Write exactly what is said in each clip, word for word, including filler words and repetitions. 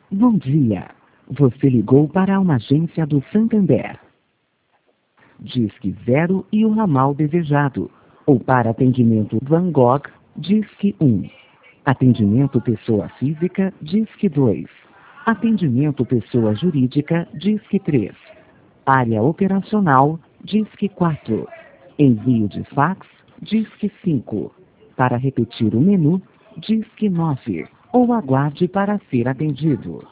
Bom dia. Você ligou para uma agência do Santander. Disque zero e o ramal desejado. Ou para atendimento Van Gogh, Disque um. Atendimento pessoa física, Disque dois. Atendimento pessoa jurídica, Disque três. Área operacional, Disque quatro. Envio de fax, Disque cinco. Para repetir o menu, Disque nove. Ou aguarde para ser atendido.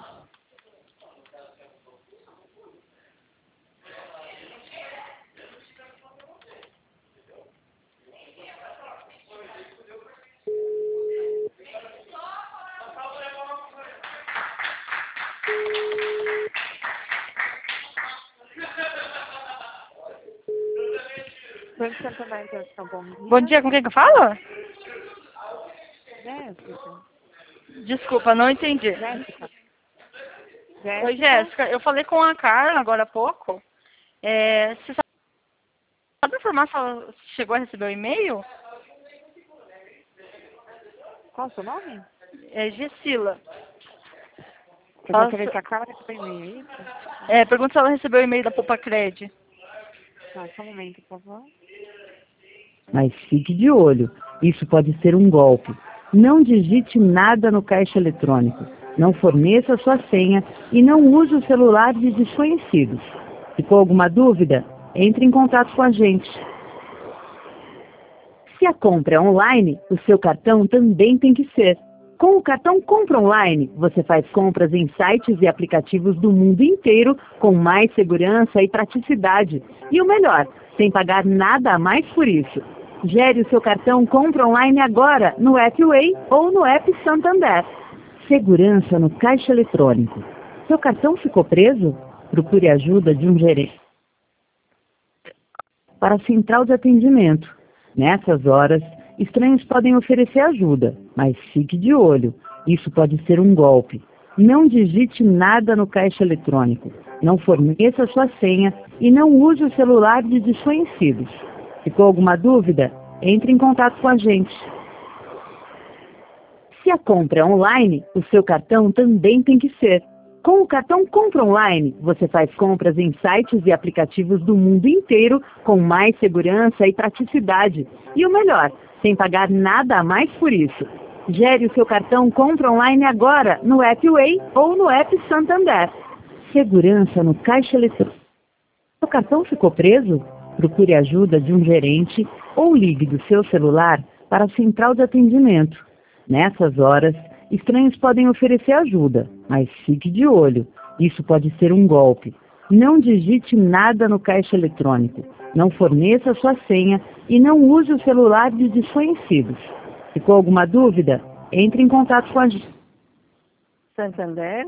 Banco Santander Internacional, bom dia. Bom dia, com quem que eu falo? Jéssica. Desculpa, não entendi. Jéssica. Oi, Jéssica, eu falei com a Carla agora há pouco. É, você sabe informar se ela chegou a receber o e-mail? Qual o seu nome? É Gessila. Você Fala vai querer se- que a Carla receba e-mail, é isso? É, pergunta se ela recebeu o e-mail da Poupa Cred. Tá, só um momento, por favor. Mas fique de olho, isso pode ser um golpe. Não digite nada no caixa eletrônico, não forneça sua senha e não use o celular de desconhecidos. Ficou alguma dúvida? Entre em contato com a gente. Se a compra é online, o seu cartão também tem que ser. Com o cartão Compra Online, você faz compras em sites e aplicativos do mundo inteiro com mais segurança e praticidade. E o melhor, sem pagar nada a mais por isso. Gere o seu cartão Compra Online agora no app Way ou no app Santander. Segurança no caixa eletrônico. Seu cartão ficou preso? Procure a ajuda de um gerente. Para a central de atendimento. Nessas horas, estranhos podem oferecer ajuda, mas fique de olho. Isso pode ser um golpe. Não digite nada no caixa eletrônico. Não forneça sua senha e não use o celular de desconhecidos. Ficou alguma dúvida? Entre em contato com a gente. Se a compra é online, o seu cartão também tem que ser. Com o cartão Compra Online, você faz compras em sites e aplicativos do mundo inteiro com mais segurança e praticidade. E o melhor, sem pagar nada a mais por isso. Gere o seu cartão Compra Online agora no app Way ou no app Santander. Segurança no caixa eletrônico. Seu cartão ficou preso? Procure a ajuda de um gerente ou ligue do seu celular para a central de atendimento. Nessas horas, estranhos podem oferecer ajuda, mas fique de olho. Isso pode ser um golpe. Não digite nada no caixa eletrônico. Não forneça sua senha e não use o celular de desconhecidos. Ficou alguma dúvida? Entre em contato com a gente. Santander?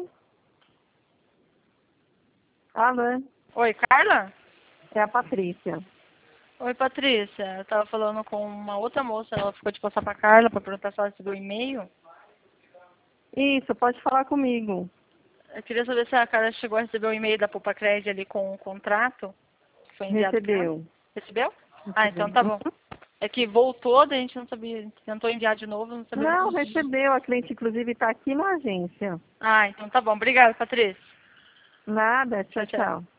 Alô, Oi, Carla? é a Patrícia. Oi, Patrícia. Eu tava falando com uma outra moça, ela ficou de passar pra Carla pra perguntar se ela recebeu o e-mail. Isso, pode falar comigo. Eu queria saber se a Carla chegou a receber o e-mail da Poupa Cred ali com o contrato. Que foi enviado pra ela. Recebeu. Recebeu? Ah, então tá bom. É que voltou, daí a gente não sabia, tentou enviar de novo, não sabia. Não, como- recebeu. A cliente, inclusive, está aqui na agência. Ah, então tá bom. Obrigada, Patrícia. Nada, tchau, Tchau, tchau. tchau.